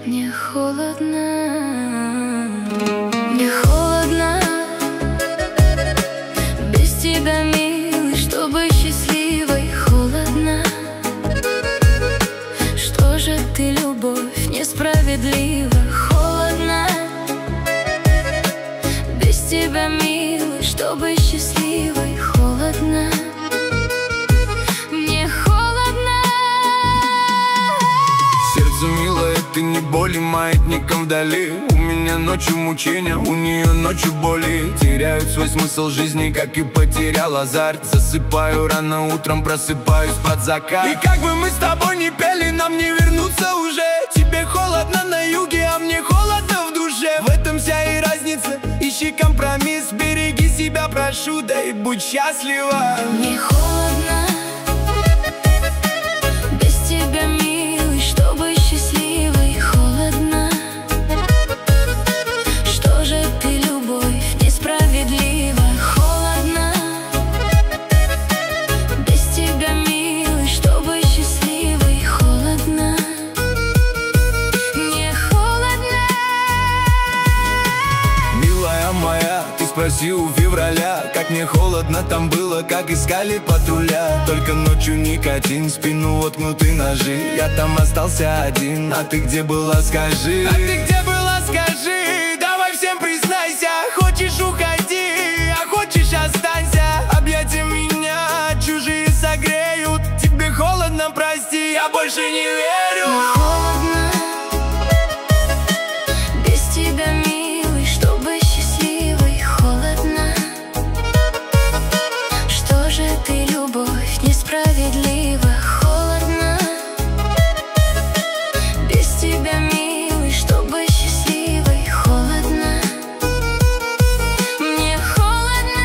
Мне холодно, мне холодно без тебя, милый, чтобы счастливой. Холодно, что же ты, любовь, несправедлива. Холодно без тебя, милый, чтобы счастливой. Холодно, мне холодно. Сердце милое, ты не боли маятником вдали. У меня ночью мучения, у нее ночью боли. Теряют свой смысл жизни, как и потерял азарт. Засыпаю рано, утром просыпаюсь под закат. И как бы мы с тобой не пели, нам не вернуться уже. Тебе холодно на юге, а мне холодно в душе. В этом вся и разница, ищи компромисс. Береги себя, прошу, да и будь счастлива. Мне холодно без тебя, милый, чтобы счастливой. Холодно, что же ты, любовь, несправедлива. Холодно без тебя, милый, чтобы счастливой. Холодно, мне холодно. Милая моя, ты спроси у февраля, как мне холодно там было, как искали патруля. Только ночью никотин, в спину воткнуты ножи. Я там остался один, а ты где была, скажи? А ты где была, скажи? Давай всем признайся. Хочешь, уходи, а хочешь, останься. Объятия меня чужие согреют. Тебе холодно, прости, я больше не верю. Холодно без тебя, милый, чтобы счастливой. Холодно, что же ты, любовь, несправедлива. Холодно без тебя, милый, чтобы счастливой. Холодно, мне холодно.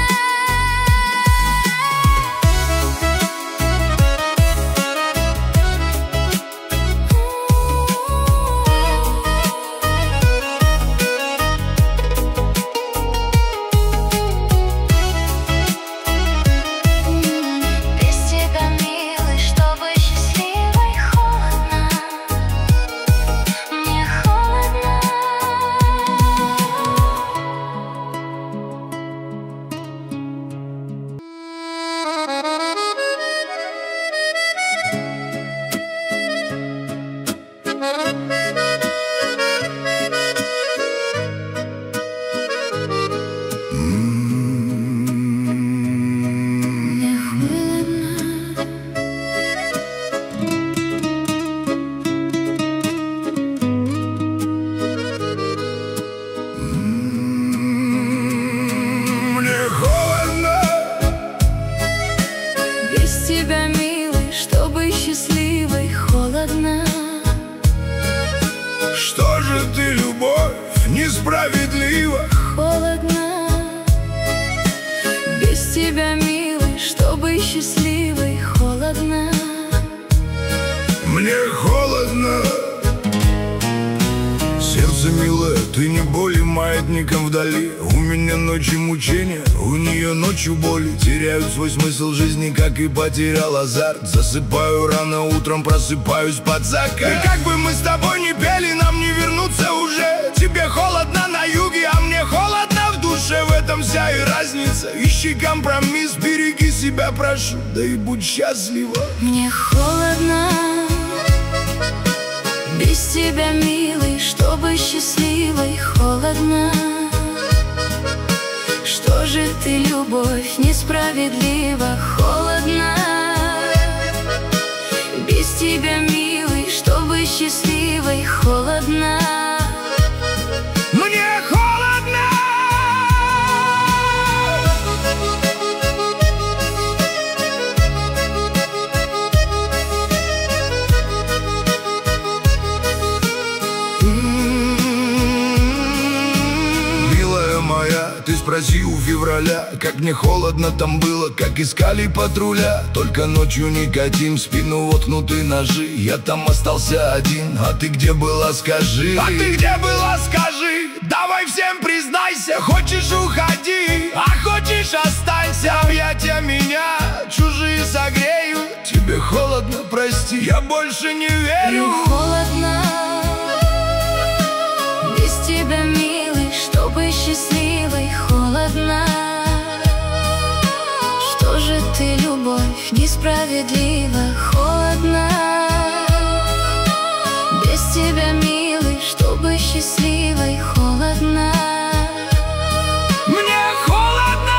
Без тебя, милый, чтобы счастливой. Холодно, мне холодно. Мне холодно. Мне холодно Без тебя, милый, чтобы счастливой. Холодно, Что же ты, любовь, несправедлива. холодно без тебя, милый, чтобы счастливой. Холодно, Мне холодно. Сердце милое, ты не боли маятником вдали. У меня ночью мучения, у нее ночью боли. Теряют свой смысл жизни, как и потерял азарт. Засыпаю рано, утром просыпаюсь под закат. И как бы мы с тобой не пели, нам не вернуться уже. Тебе холодно на юге, а мне холодно в душе. В этом вся и разница, ищи компромисс. Береги себя, прошу, да и будь счастлива. мне холодно без тебя, милый, чтобы счастливой. Холодно, что же ты, любовь, несправедлива. Холодно без тебя, милый, чтобы счастливой. Холодно, Мне холодно. Милая моя, ты спроси у февраля, как мне холодно там было, как искали патруля. Только ночью никотин, в спину воткнуты ножи. Я там остался один, а ты где была, скажи? А ты где была, скажи? Давай всем признайся. Хочешь, уходи, а хочешь, останься. Объятия меня чужие согреют. Тебе холодно, прости, я больше не верю. мне холодно несправедливо, холодно. Без тебя, милый, чтобы счастливой, холодно. Мне холодно.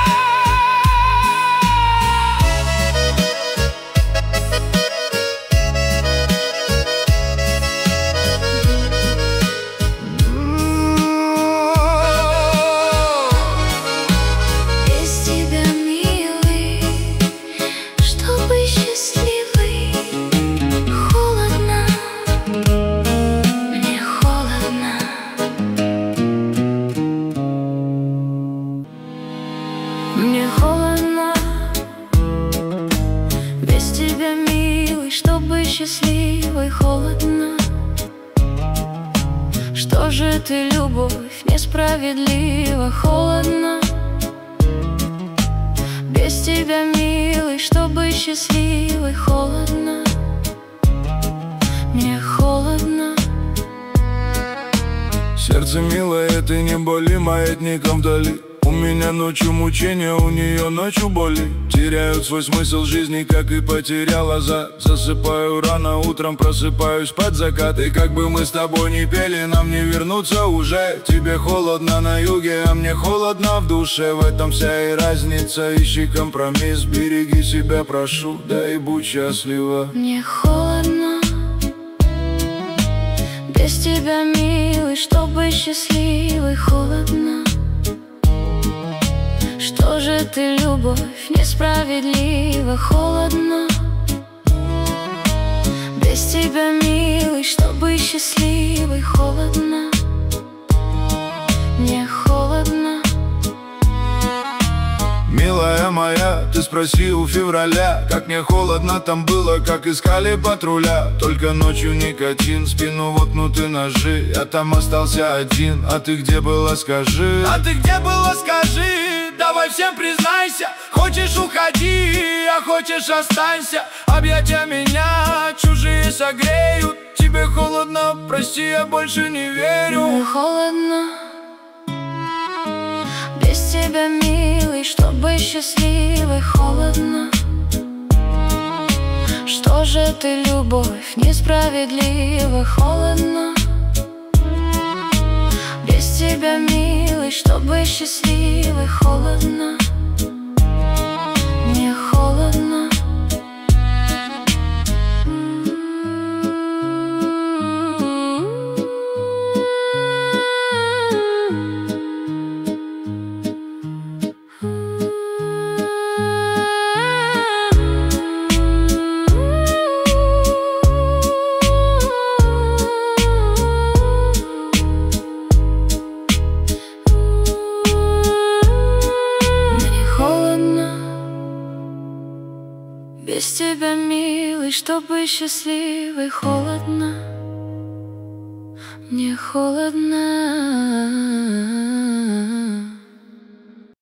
Без тебя, милый, чтобы счастливый, холодно. Мне холодно. Мне холодно. Без тебя, милый, чтобы счастливый, холодно. Что же ты, любовь, несправедливо, холодно. Без тебя, милый, чтобы счастливый, холодно. Мне холодно. Сердце милое, ты не боли маятником вдали. У меня ночью мучения, у нее ночью боли. Теряют свой смысл жизни, как и потеряла за. Засыпаю рано, утром просыпаюсь под закат. И как бы мы с тобой не пели, нам не вернуться уже. Тебе холодно на юге, а мне холодно в душе. В этом вся и разница, ищи компромисс. Береги себя, прошу, да и будь счастлива. Мне холодно. Без тебя, милый, чтобы счастливый, холодно. Что же ты, любовь, несправедливо, холодно. Без тебя, милый, чтобы счастливый, холодно. Мне холодно. Милая моя, ты спроси у февраля, как мне холодно там было, как искали патруля. Только ночью никотин, спину воткнуты ножи. Я там остался один, а ты где была, скажи? А ты где была, скажи? Давай всем признайся. Хочешь, уходи, а хочешь, останься. Объятия меня чужие согреют. Тебе холодно, прости, я больше не верю. Мне холодно. Без тебя, милый, чтобы счастливый, холодно. Что же ты, любовь, несправедливо, холодно. Без тебя, милый, чтобы счастливый, холодно. Мне холодно. Без тебя, милый, чтобы счастливый, холодно. Мне холодно.